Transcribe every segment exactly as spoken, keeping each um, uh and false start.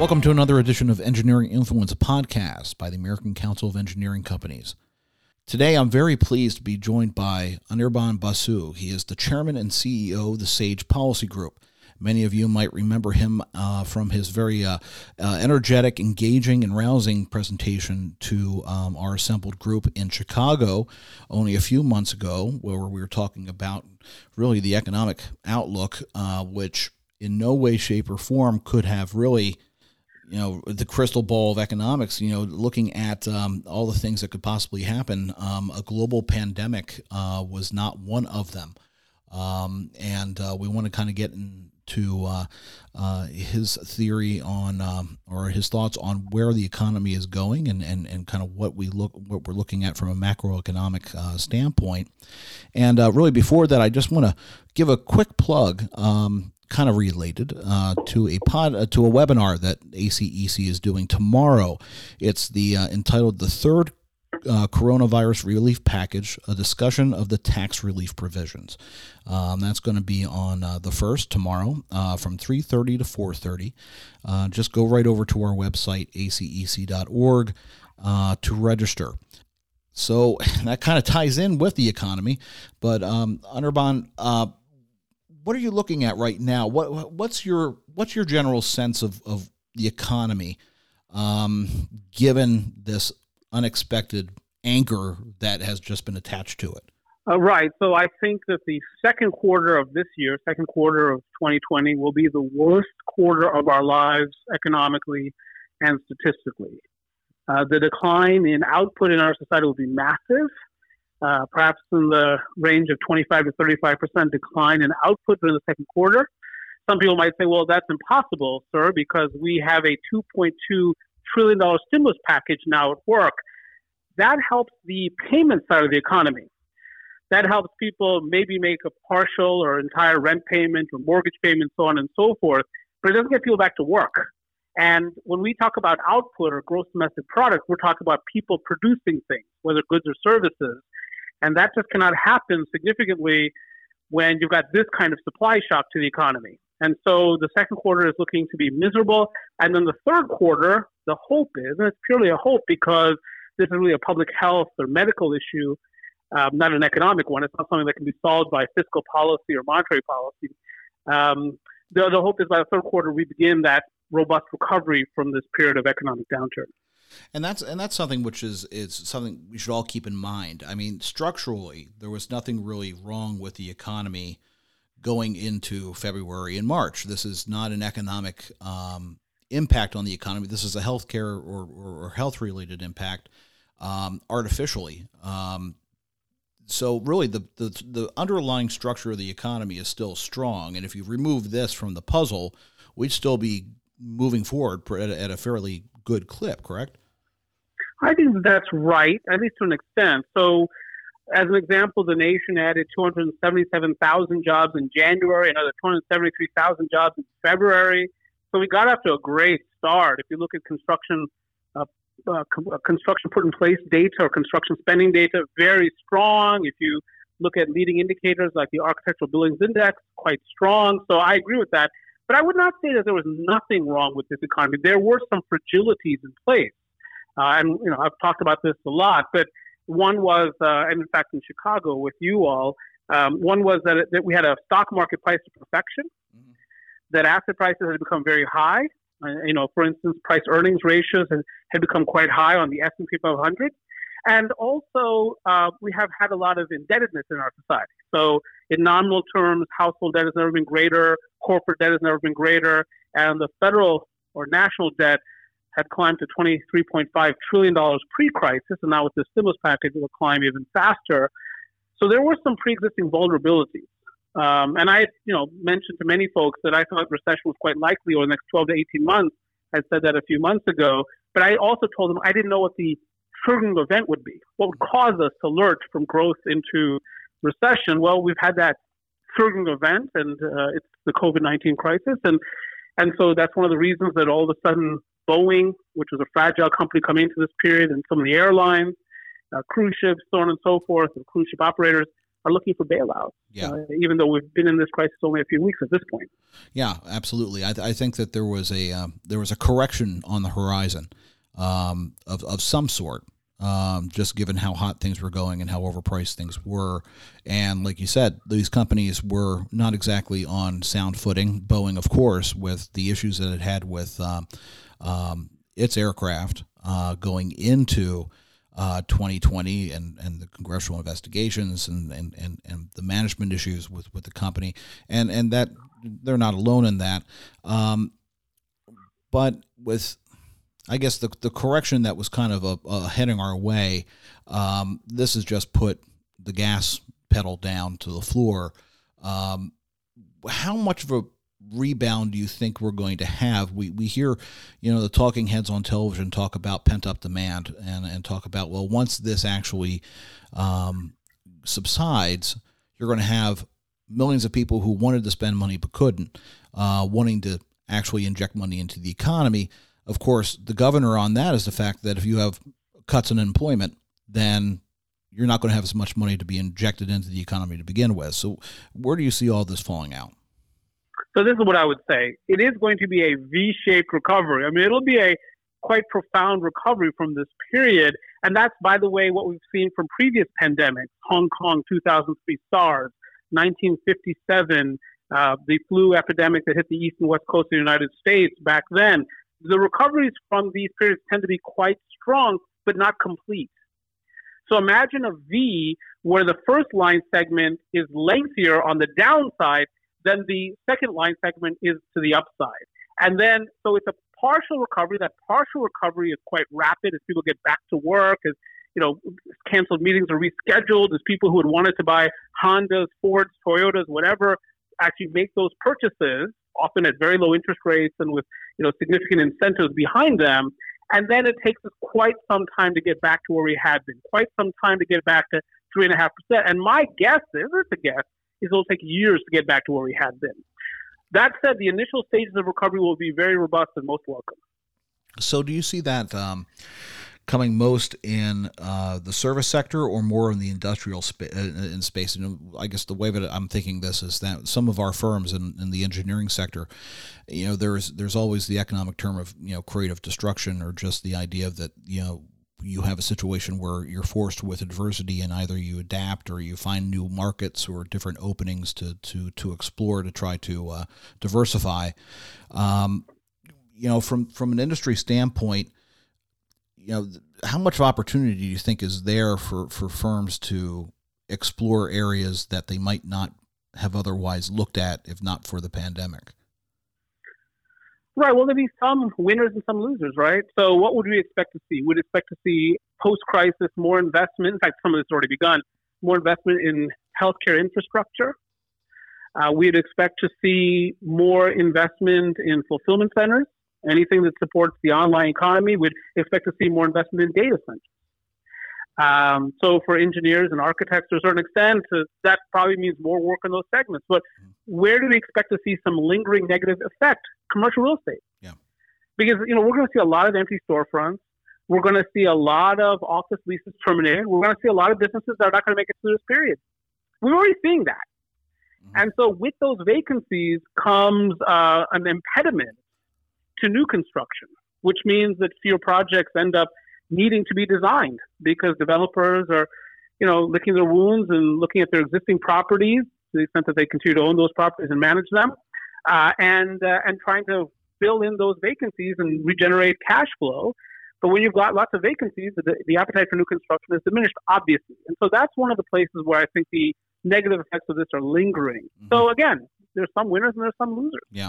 Welcome to another edition of Engineering Influence Podcast by the American Council of Engineering Companies. Today, I'm very pleased to be joined by Anirban Basu. He is the chairman and C E O of the SAGE Policy Group. Many of you might remember him uh, from his very uh, uh, energetic, engaging, and rousing presentation to um, our assembled group in Chicago only a few months ago, where we were talking about really the economic outlook, uh, which in no way, shape, or form could have really, you know, the crystal ball of economics, you know, looking at um, all the things that could possibly happen. Um, a global pandemic uh, was not one of them. Um, and uh, we want to kind of get into uh, uh, his theory on, um, or his thoughts on where the economy is going and, and, and kind of what we look, what we're looking at from a macroeconomic uh, standpoint. And uh, really before that, I just want to give a quick plug, um, kind of related uh, to a pod uh, to a webinar that A C E C is doing tomorrow. It's the uh, entitled "The Third uh, Coronavirus Relief Package: A Discussion of the Tax Relief Provisions." Um, that's going to be on uh, the first tomorrow uh, from three thirty to four thirty. Uh, just go right over to our website A C E C dot org uh, to register. So that kind of ties in with the economy, but um, Anirban, uh, what are you looking at right now? What what's your what's your general sense of, of the economy, um, given this unexpected anchor that has just been attached to it? Uh, right. So I think that the second quarter of this year, second quarter of twenty twenty, will be the worst quarter of our lives economically and statistically. Uh, the decline in output in our society will be massive. Uh, perhaps in the range of twenty-five to thirty-five percent decline in output during the second quarter. Some people might say, well, that's impossible, sir, because we have a two point two trillion dollars stimulus package now at work. That helps the payment side of the economy. That helps people maybe make a partial or entire rent payment or mortgage payment, so on and so forth, but it doesn't get people back to work. And when we talk about output or gross domestic product, we're talking about people producing things, whether goods or services. And that just cannot happen significantly when you've got this kind of supply shock to the economy. And so the second quarter is looking to be miserable. And then the third quarter, the hope is, and it's purely a hope because this is really a public health or medical issue, um, not an economic one. It's not something that can be solved by fiscal policy or monetary policy. Um, the, the hope is by the third quarter, we begin that robust recovery from this period of economic downturn. And that's and that's something which is is something we should all keep in mind. I mean, structurally, there was nothing really wrong with the economy going into February and March. This is not an economic um, impact on the economy. This is a healthcare or, or, or health-related impact um, artificially. Um, so really, the, the the underlying structure of the economy is still strong. And if you remove this from the puzzle, we'd still be moving forward at a, at a fairly good clip, correct? I think that's right, at least to an extent. So, as an example, the nation added two hundred seventy-seven thousand jobs in January, another two hundred seventy-three thousand jobs in February. So we got off to a great start. If you look at construction, uh, uh, co- construction put in place data or construction spending data, very strong. If you look at leading indicators like the Architectural Billings Index, quite strong. So I agree with that. But I would not say that there was nothing wrong with this economy. There were some fragilities in place. Uh, and, you know, I've talked about this a lot, but one was, uh, and in fact, in Chicago with you all, um, one was that, it, that we had a stock market price to perfection, mm-hmm. that asset prices had become very high. Uh, you know, for instance, price earnings ratios had, had become quite high on the S and P five hundred. And also, uh, we have had a lot of indebtedness in our society. So in nominal terms, household debt has never been greater, corporate debt has never been greater, and the federal or national debt had climbed to twenty-three point five trillion dollars pre-crisis, and now with the stimulus package, it will climb even faster. So there were some pre-existing vulnerabilities. Um, and I, you know, mentioned to many folks that I thought recession was quite likely over the next twelve to eighteen months. I said that a few months ago. But I also told them I didn't know what the triggering event would be. What would cause us to lurch from growth into recession? Well, we've had that triggering event, and uh, it's the COVID nineteen crisis. And, and so that's one of the reasons that all of a sudden Boeing, which was a fragile company coming into this period, and some of the airlines, uh, cruise ships, so on and so forth, and cruise ship operators are looking for bailouts, yeah. uh, even though we've been in this crisis only a few weeks at this point. Yeah, absolutely. I, th- I think that there was a um, there was a correction on the horizon um, of of some sort, um, just given how hot things were going and how overpriced things were. And like you said, these companies were not exactly on sound footing. Boeing, of course, with the issues that it had with um, um, its aircraft uh, going into Uh, twenty twenty and, and the congressional investigations and, and, and, and the management issues with, with the company. And, and that they're not alone in that. Um, but with, I guess, the the correction that was kind of a, a heading our way, um, this has just put the gas pedal down to the floor. Um, how much of a rebound do you think we're going to have? We we hear, you know, the talking heads on television talk about pent-up demand and, and talk about, well, once this actually um, subsides, you're going to have millions of people who wanted to spend money but couldn't, uh, wanting to actually inject money into the economy. Of course, the governor on that is the fact that if you have cuts in employment, then you're not going to have as much money to be injected into the economy to begin with. So where do you see all this falling out? So this is what I would say. It is going to be a V-shaped recovery. I mean, it'll be a quite profound recovery from this period. And that's, by the way, what we've seen from previous pandemics, Hong Kong, two thousand three SARS, nineteen fifty-seven, uh, the flu epidemic that hit the east and west coast of the United States back then. The recoveries from these periods tend to be quite strong, but not complete. So imagine a V where the first line segment is lengthier on the downside than the second line segment is to the upside. And then, so it's a partial recovery. That partial recovery is quite rapid as people get back to work, as, you know, canceled meetings are rescheduled, as people who had wanted to buy Hondas, Fords, Toyotas, whatever, actually make those purchases, often at very low interest rates and with, you know, significant incentives behind them. And then it takes us quite some time to get back to where we had been, quite some time to get back to three and a half percent. And my guess is, it's a guess, is it'll take years to get back to where we had been. That said, the initial stages of recovery will be very robust and most welcome. So do you see that um, coming most in uh, the service sector or more in the industrial spa- in space? And I guess the way that I'm thinking this is that some of our firms in, in the engineering sector, you know, there's there's always the economic term of, you know, creative destruction, or just the idea that, you know, you have a situation where you're forced with adversity and either you adapt or you find new markets or different openings to to to explore to try to uh, diversify. Um, you know, from from an industry standpoint, you know, how much opportunity do you think is there for, for firms to explore areas that they might not have otherwise looked at if not for the pandemic? Right. Well, there'll be some winners and some losers, right? So what would we expect to see? We'd expect to see post-crisis more investment. In fact, some of it's already begun. More investment in healthcare infrastructure. Uh, we'd expect to see more investment in fulfillment centers. Anything that supports the online economy. We'd expect to see more investment in data centers. Um, so for engineers and architects, to a certain extent, uh, that probably means more work in those segments. But where do we expect to see some lingering negative effect? Commercial real estate. Yeah. Because, you know, we're going to see a lot of empty storefronts. We're going to see a lot of office leases terminated. We're going to see a lot of businesses that are not going to make it through this period. We're already seeing that. Mm-hmm. And so with those vacancies comes uh, an impediment to new construction, which means that fewer projects end up needing to be designed because developers are, you know, licking their wounds and looking at their existing properties to the extent that they continue to own those properties and manage them, uh, and uh, and trying to fill in those vacancies and regenerate cash flow. But when you've got lots of vacancies, the, the appetite for new construction is diminished, obviously. And so that's one of the places where I think the negative effects of this are lingering. Mm-hmm. So again, there's some winners and there's some losers. Yeah.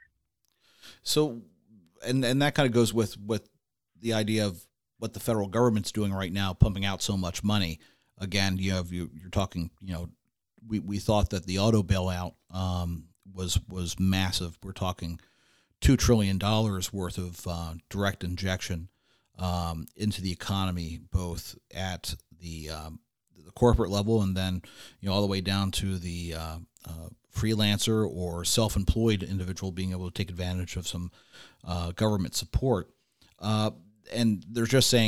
So, and and that kind of goes with, with the idea of what the federal government's doing right now, pumping out so much money. Again, you have you, you're talking. You know, we, we thought that the auto bailout um, was was massive. We're talking two trillion dollars worth of uh, direct injection um, into the economy, both at the um, the corporate level and then, you know, all the way down to the uh, uh, freelancer or self-employed individual being able to take advantage of some uh, government support. Uh, and they're just saying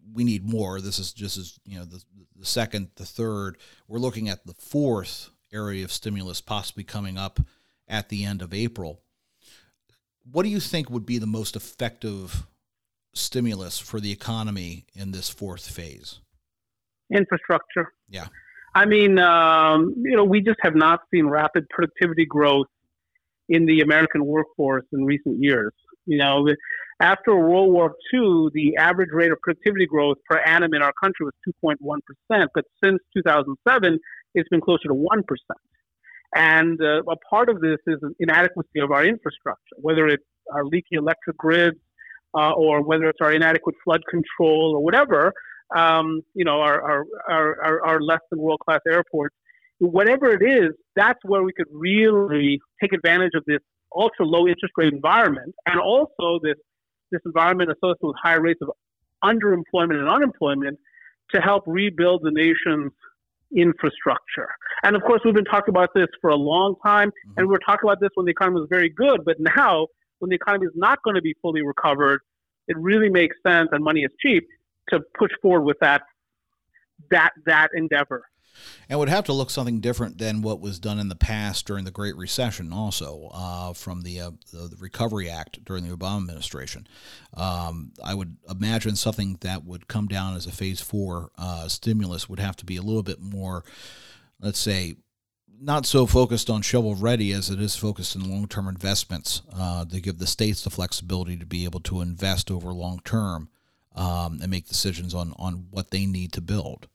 we need more. This is just as, you know, the, the second, the third. We're looking at the fourth area of stimulus possibly coming up at the end of April. What do you think would be the most effective stimulus for the economy in this fourth phase? Infrastructure. Yeah. I mean, um, you know, we just have not seen rapid productivity growth in the American workforce in recent years. You know, after World War Two, the average rate of productivity growth per annum in our country was two point one percent, but since two thousand seven, it's been closer to one percent. And uh, a part of this is an inadequacy of our infrastructure, whether it's our leaky electric grids uh, or whether it's our inadequate flood control or whatever, um, you know, our, our, our, our, our less than world-class airports. Whatever it is, that's where we could really take advantage of this ultra-low interest rate environment and also this, this environment associated with higher rates of underemployment and unemployment to help rebuild the nation's infrastructure. And of course, we've been talking about this for a long time, mm-hmm. and we were talking about this when the economy was very good. But now, when the economy is not going to be fully recovered, it really makes sense, and money is cheap, to push forward with that that that endeavor. And would have to look something different than what was done in the past during the Great Recession, also uh, from the, uh, the Recovery Act during the Obama administration. Um, I would imagine something that would come down as a phase four uh, stimulus would have to be a little bit more, let's say, not so focused on shovel ready as it is focused in long-term investments uh, to give the states the flexibility to be able to invest over long term um, and make decisions on, on what they need to build.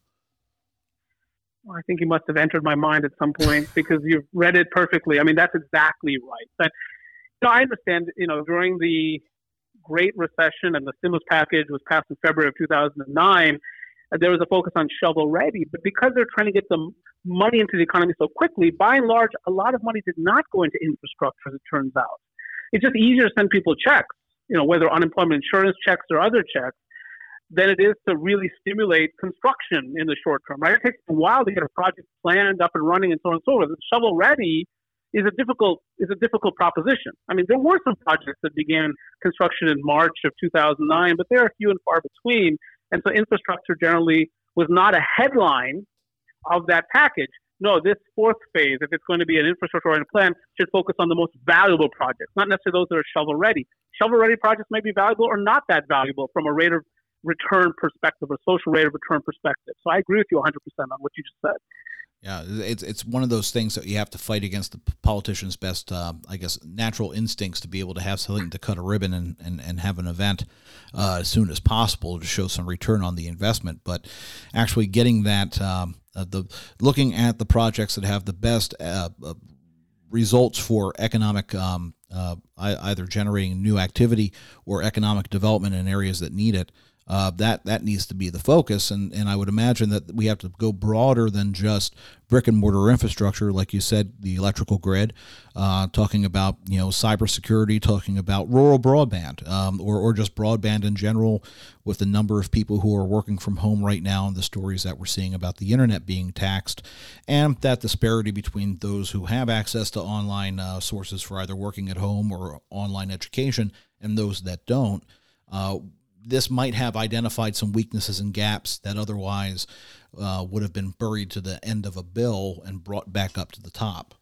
I think you must have entered my mind at some point because you've read it perfectly. I mean, that's exactly right. But you know, I understand, you know, during the Great Recession and the stimulus package was passed in February of two thousand nine, uh, there was a focus on shovel ready. But because they're trying to get the money into the economy so quickly, by and large, a lot of money did not go into infrastructure, as it turns out. It's just easier to send people checks, you know, whether unemployment insurance checks or other checks, than it is to really stimulate construction in the short term, right? It takes a while to get a project planned, up and running, and so on and so forth. Shovel ready is a difficult is a difficult proposition. I mean, there were some projects that began construction in March of two thousand nine, but they're few and far between. And so infrastructure generally was not a headline of that package. No, this fourth phase, if it's going to be an infrastructure-oriented plan, should focus on the most valuable projects, not necessarily those that are shovel ready. Shovel ready projects may be valuable or not that valuable from a rate of return perspective or social rate of return perspective. So I agree with you one hundred percent on what you just said. Yeah, it's it's one of those things that you have to fight against the politicians' best, uh, I guess, natural instincts to be able to have something to cut a ribbon and, and, and have an event uh, as soon as possible to show some return on the investment. But actually getting that, um, uh, the looking at the projects that have the best uh, uh, results for economic, um, uh, either generating new activity or economic development in areas that need it, Uh, that that needs to be the focus, and, and I would imagine that we have to go broader than just brick and mortar infrastructure, like you said, the electrical grid, uh, talking about you know cybersecurity, talking about rural broadband, um, or or just broadband in general, with the number of people who are working from home right now, and the stories that we're seeing about the internet being taxed, and that disparity between those who have access to online uh, sources for either working at home or online education, and those that don't. Uh, This might have identified some weaknesses and gaps that otherwise uh, would have been buried to the end of a bill and brought back up to the top.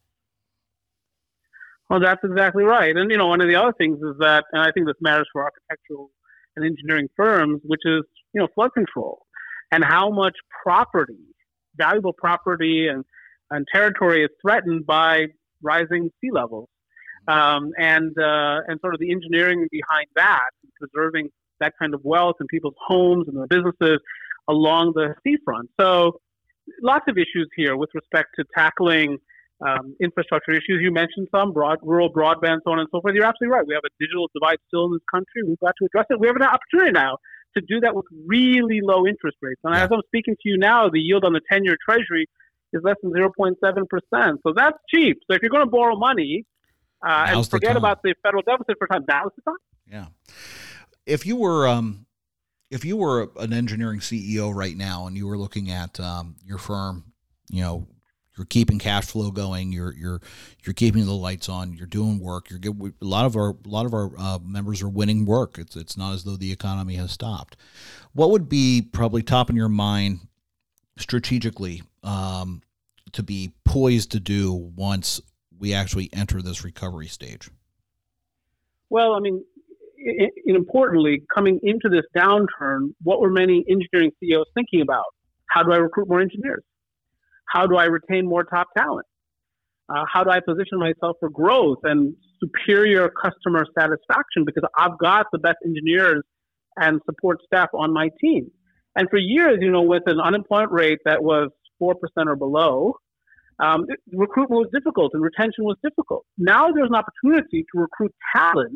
Well, that's exactly right. And, you know, one of the other things is that, and I think this matters for architectural and engineering firms, which is, you know, flood control and how much property, valuable property and, and territory is threatened by rising sea levels. Um, and, uh, and sort of the engineering behind that, preserving that kind of wealth in people's homes and their businesses along the seafront. So lots of issues here with respect to tackling um, infrastructure issues. You mentioned some, broad, rural broadband, so on and so forth. You're absolutely right. We have a digital divide still in this country. We've got to address it. We have an opportunity now to do that with really low interest rates. And yeah. As I'm speaking to you now, the yield on the ten-year Treasury is less than zero point seven percent. So that's cheap. So if you're going to borrow money uh, and forget about the federal deficit for time, now's the time. Yeah. If you were um, if you were an engineering C E O right now and you were looking at um, your firm, you know, you're keeping cash flow going, you're you're you're keeping the lights on, you're doing work. You're get, a lot of our a lot of our uh, members are winning work. It's it's not as though the economy has stopped. What would be probably top in your mind strategically um, to be poised to do once we actually enter this recovery stage? Well, I mean, it, it, importantly, coming into this downturn, what were many engineering C E Os thinking about? How do I recruit more engineers? How do I retain more top talent? Uh, how do I position myself for growth and superior customer satisfaction? Because I've got the best engineers and support staff on my team. And for years, you know, with an unemployment rate that was four percent or below, um, recruitment was difficult and retention was difficult. Now there's an opportunity to recruit talent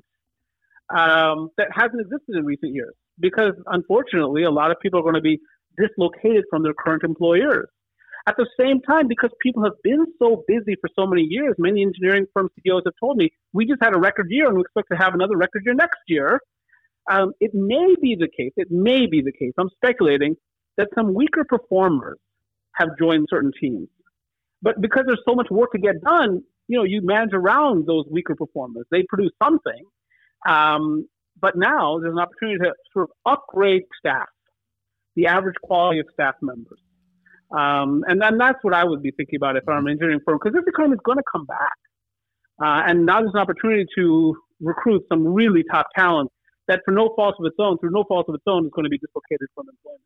um, that hasn't existed in recent years because, unfortunately, a lot of people are going to be dislocated from their current employers. At the same time, because people have been so busy for so many years, many engineering firm C E Os have told me, we just had a record year and we expect to have another record year next year. Um, it may be the case, it may be the case, I'm speculating, that some weaker performers have joined certain teams. But because there's so much work to get done, you know, you manage around those weaker performers. They produce something. Um, but now there's an opportunity to sort of upgrade staff, the average quality of staff members. Um, and then that's what I would be thinking about if I'm an engineering firm, because this economy is going to come back. Uh, and now there's an opportunity to recruit some really top talent that for no fault of its own, through no fault of its own, is going to be dislocated from employment.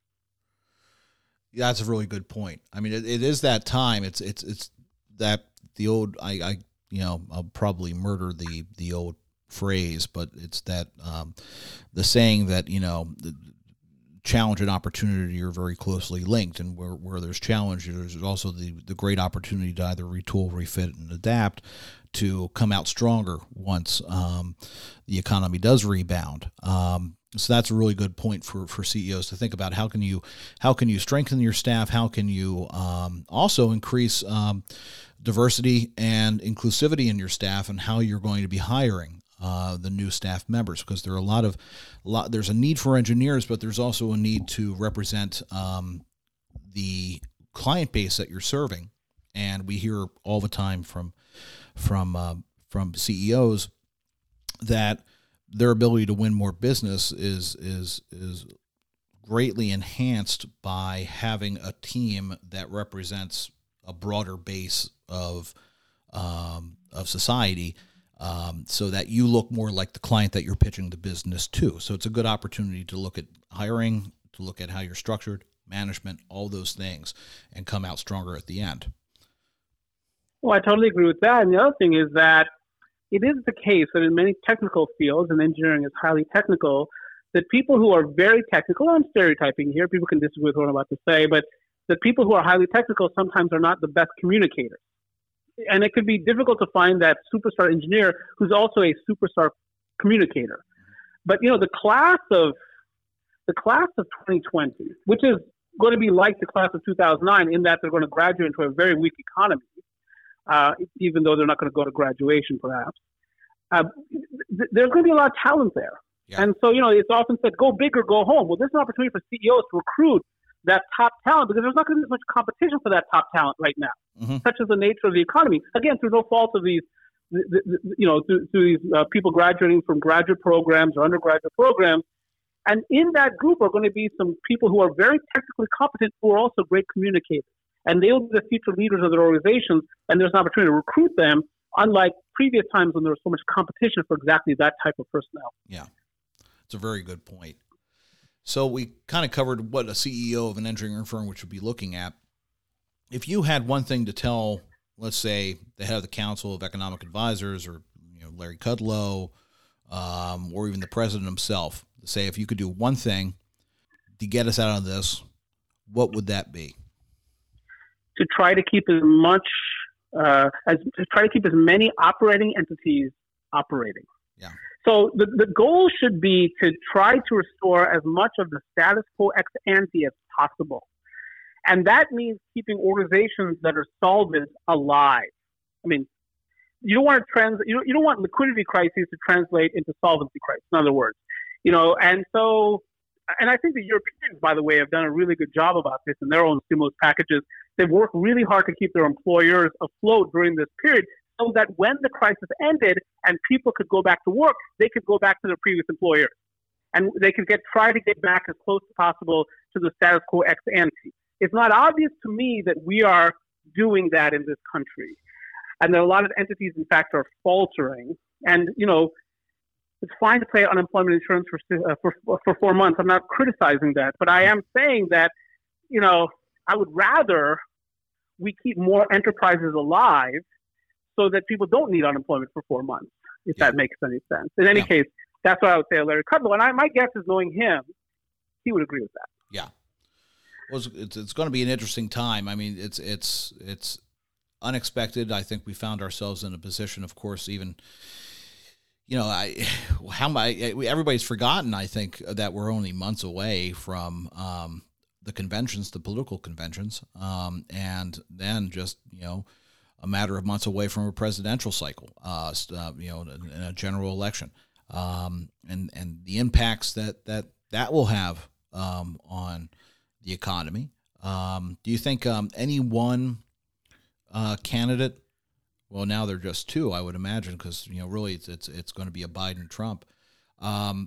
Yeah, that's a really good point. I mean, it, it is that time. It's it's it's that the old I, I you know I'll probably murder the the old phrase, but it's that um, the saying that you know the challenge and opportunity are very closely linked, and where where there's challenge, there's also the the great opportunity to either retool, refit, and adapt to come out stronger once um, the economy does rebound. Um, so that's a really good point for, for C E Os to think about. How can you how can you strengthen your staff? How can you um, also increase um, diversity and inclusivity in your staff, and how you're going to be hiring uh, the new staff members? Because there are a lot of lot, there's a need for engineers, but there's also a need to represent um, the client base that you're serving. And we hear all the time from from uh, from C E Os that their ability to win more business is is is greatly enhanced by having a team that represents a broader base of um, of society, um, so that you look more like the client that you're pitching the business to. So it's a good opportunity to look at hiring, to look at how you're structured, management, all those things, and come out stronger at the end. Well, I totally agree with that. And the other thing is that it is the case that in many technical fields, and engineering is highly technical, that people who are very technical, I'm stereotyping here, people can disagree with what I'm about to say, but that people who are highly technical sometimes are not the best communicators. And it could be difficult to find that superstar engineer who's also a superstar communicator. But, you know, the class of the class of twenty twenty, which is going to be like the class of two thousand nine in that they're going to graduate into a very weak economy, Uh, even though they're not going to go to graduation, perhaps. Uh, th- there's going to be a lot of talent there. Yeah. And so, you know, it's often said, go big or go home. Well, there's an opportunity for C E Os to recruit that top talent because there's not going to be much competition for that top talent right now, mm-hmm. such as the nature of the economy. Again, through no fault of these, the, the, the, you know, through, through these uh, people graduating from graduate programs or undergraduate programs. And in that group are going to be some people who are very technically competent who are also great communicators. And they'll be the future leaders of their organizations, and there's an opportunity to recruit them, unlike previous times when there was so much competition for exactly that type of personnel. Yeah, it's a very good point. So we kind of covered what a C E O of an engineering firm which would be looking at. If you had one thing to tell, let's say, the head of the Council of Economic Advisors, or you know, Larry Kudlow, um, or even the president himself, to say if you could do one thing to get us out of this, what would that be? To try to keep as much, uh, as to try to keep as many operating entities operating. Yeah. So the, the goal should be to try to restore as much of the status quo ex ante as possible. And that means keeping organizations that are solvent alive. I mean, you don't want to trans, you don't, you don't want liquidity crises to translate into solvency crises, in other words. You know, and so and I think the Europeans, by the way, have done a really good job about this in their own stimulus packages. They've worked really hard to keep their employers afloat during this period so that when the crisis ended and people could go back to work, they could go back to their previous employers. And they could get try to get back as close as possible to the status quo ex ante. It's not obvious to me that we are doing that in this country. And there are a lot of entities, in fact, are faltering. And, you know, it's fine to pay unemployment insurance for, uh, for for four months. I'm not criticizing that. But I am saying that, you know, I would rather we keep more enterprises alive so that people don't need unemployment for four months, if yeah. that makes any sense. In any yeah. case, that's what I would say to Larry Kudlow. And I, my guess is, knowing him, he would agree with that. Yeah. Well, it's, it's going to be an interesting time. I mean, it's it's it's unexpected. I think we found ourselves in a position, of course, even, you know, I how my everybody's forgotten, I think, that we're only months away from um, the conventions, the political conventions, um, and then just, you know, a matter of months away from a presidential cycle, uh, uh, you know, in a general election, um, and and the impacts that that that will have um, on the economy. Um, do you think um, any one uh, candidate? Well, now they're just two, I would imagine, because, you know, really it's it's, it's going to be a Biden-Trump. Um,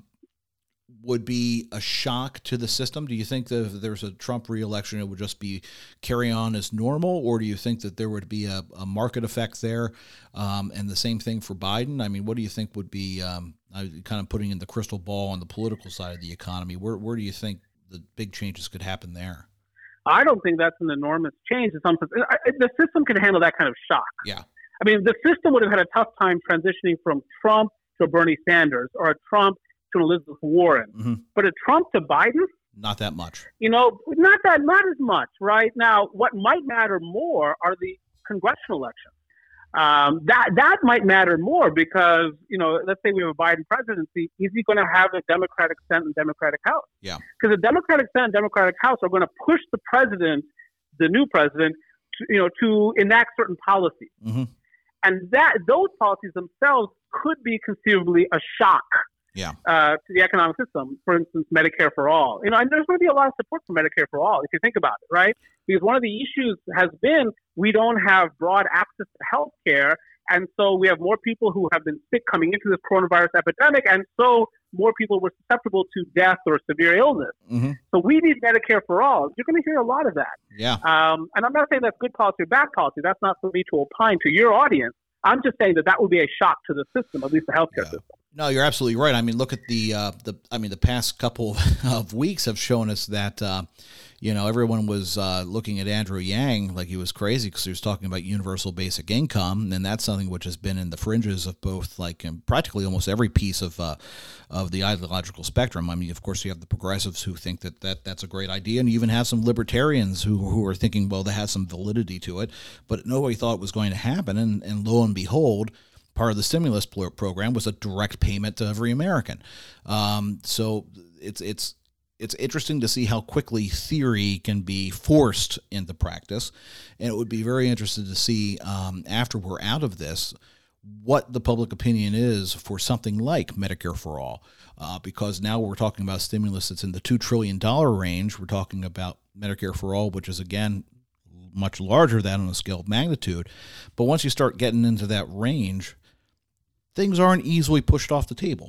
would be a shock to the system? Do you think that if there's a Trump reelection, it would just be carry on as normal, or do you think that there would be a, a market effect there, um, and the same thing for Biden? I mean, what do you think would be um, kind of putting in the crystal ball on the political side of the economy? Where where do you think the big changes could happen there? I don't think that's an enormous change. In some sense, the system can handle that kind of shock. Yeah. I mean, the system would have had a tough time transitioning from Trump to Bernie Sanders or a Trump to Elizabeth Warren. Mm-hmm. But a Trump to Biden? Not that much. You know, not that, not as much, right? Now, what might matter more are the congressional elections. Um, that that might matter more because, you know, let's say we have a Biden presidency. Is he going to have a Democratic Senate and Democratic House? Yeah. Because the Democratic Senate and Democratic House are going to push the president, the new president, to, you know, to enact certain policies. Mm-hmm. And that those policies themselves could be conceivably a shock yeah. uh, to the economic system. For instance, Medicare for all. You know, and there's going to be a lot of support for Medicare for all if you think about it, right? Because one of the issues has been we don't have broad access to health care, and so we have more people who have been sick coming into this coronavirus epidemic, and so more people were susceptible to death or severe illness. Mm-hmm. So we need Medicare for all. You're going to hear a lot of that. Yeah. Um, and I'm not saying that's good policy or bad policy. That's not for me to opine to your audience. I'm just saying that that would be a shock to the system, at least the healthcare yeah. system. No, you're absolutely right. I mean, look at the uh, the. I mean, the past couple of weeks have shown us that uh, you know everyone was uh, looking at Andrew Yang like he was crazy because he was talking about universal basic income, and that's something which has been in the fringes of both, like, in practically almost every piece of uh, of the ideological spectrum. I mean, of course, you have the progressives who think that, that that's a great idea, and you even have some libertarians who who are thinking, well, that has some validity to it, but nobody thought it was going to happen, and and lo and behold, part of the stimulus program was a direct payment to every American. Um, so it's it's it's interesting to see how quickly theory can be forced into practice, and it would be very interesting to see um, after we're out of this what the public opinion is for something like Medicare for all, uh, because now we're talking about stimulus that's in the two trillion dollars range. We're talking about Medicare for all, which is, again, much larger than on a scale of magnitude. But once you start getting into that range, things aren't easily pushed off the table.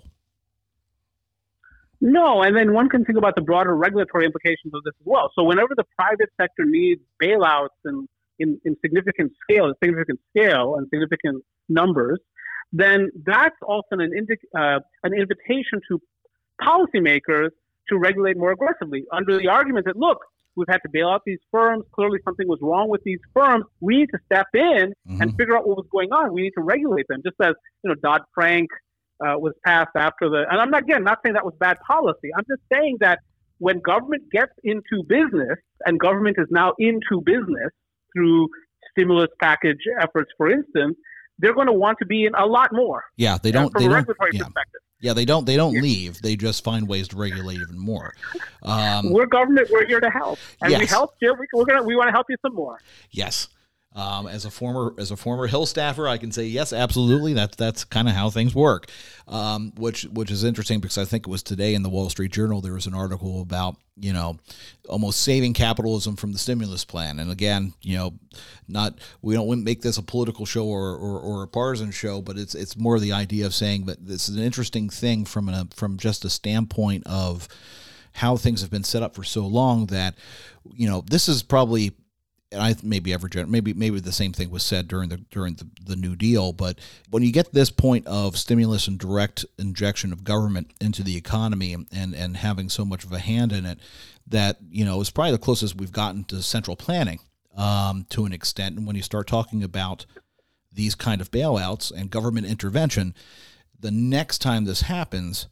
No, and then one can think about the broader regulatory implications of this as well. So whenever the private sector needs bailouts in, in, in significant scale, significant scale and significant numbers, then that's often an, indi- uh, an invitation to policymakers to regulate more aggressively under the argument that, look, we've had to bail out these firms. Clearly something was wrong with these firms. We need to step in mm-hmm. and figure out what was going on. We need to regulate them, just as, you know, Dodd-Frank uh, was passed after the – and I'm not, again, not saying that was bad policy. I'm just saying that when government gets into business, and government is now into business through stimulus package efforts, for instance, they're going to want to be in a lot more. Yeah, they don't – from they a don't, regulatory yeah. perspective. Yeah, they don't. They don't yeah. leave. They just find ways to regulate even more. Um, we're government. We're here to help, and yes. we help you. We, we're gonna. We want to help you some more. Yes, Um, as a former as a former Hill staffer, I can say yes, absolutely. That's that's kind of how things work, um, which which is interesting because I think it was today in the Wall Street Journal there was an article about you know almost saving capitalism from the stimulus plan. And again, you know, not we don't make this a political show or, or, or a partisan show, but it's it's more the idea of saying that this is an interesting thing from a from just a standpoint of how things have been set up for so long that you know this is probably. And I maybe ever maybe maybe the same thing was said during the during the, the New Deal, but when you get to this point of stimulus and direct injection of government into the economy and and having so much of a hand in it, that you know is probably the closest we've gotten to central planning um, to an extent. And when you start talking about these kind of bailouts and government intervention, the next time this happens,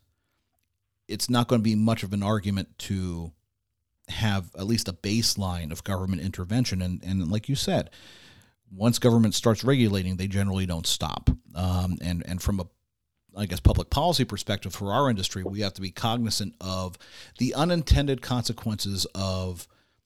it's not going to be much of an argument to have at least a baseline of government intervention. And, and like you said, once government starts regulating, they generally don't stop. Um, and, and from a, I guess, public policy perspective for our industry, we have to be cognizant of the unintended consequences of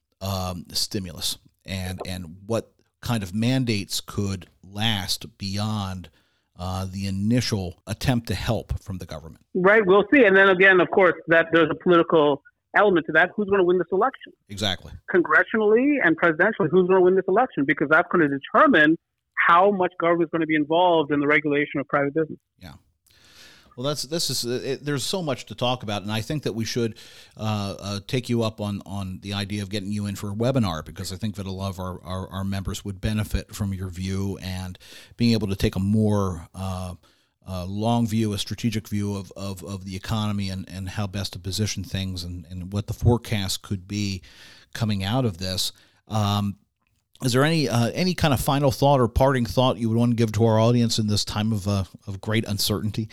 um, stimulus and, and what kind of mandates could last beyond uh, the initial attempt to help from the government. Right. We'll see. And then again, of course, that there's a political element to that. Who's going to win this election? Exactly. Congressionally and presidentially, who's going to win this election? Because that's going to determine how much government is going to be involved in the regulation of private business. Yeah. Well, that's this is it, there's so much to talk about, and I think that we should uh, uh, take you up on, on the idea of getting you in for a webinar, because I think that a lot of our, our, our members would benefit from your view and being able to take a more uh, Uh, long view, a strategic view of, of, of the economy and, and how best to position things and, and what the forecast could be coming out of this. Um, is there any uh, any kind of final thought or parting thought you would want to give to our audience in this time of uh, of great uncertainty?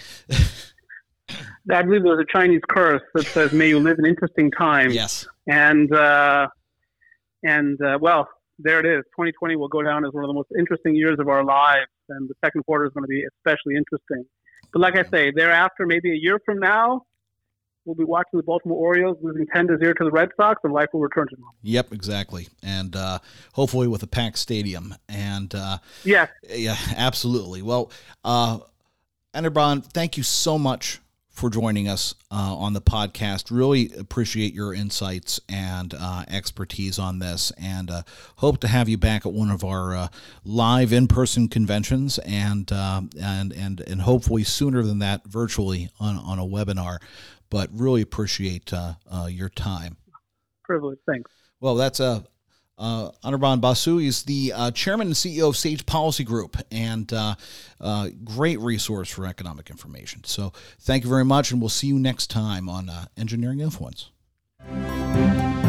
I believe there's a Chinese curse that says, "May you live in interesting times." Yes. And uh, and uh, well, there it is. twenty twenty will go down as one of the most interesting years of our lives, and the second quarter is going to be especially interesting. But like I say, thereafter, maybe a year from now, we'll be watching the Baltimore Orioles losing ten to zero to the Red Sox, and life will return to normal. Yep, exactly. And uh, hopefully with a packed stadium. And uh, yeah, yeah, absolutely. Well, uh, Anirban, thank you so much for joining us uh, on the podcast. Really appreciate your insights and uh, expertise on this, and uh, hope to have you back at one of our uh, live in-person conventions, and uh, and and and hopefully sooner than that, virtually on on a webinar. But really appreciate uh, uh, your time. Privilege. Thanks. Well, that's a. Uh, Uh, Anirban Basu is the uh, chairman and C E O of Sage Policy Group, and uh, uh, great resource for economic information. So thank you very much, and we'll see you next time on uh, Engineering Influence.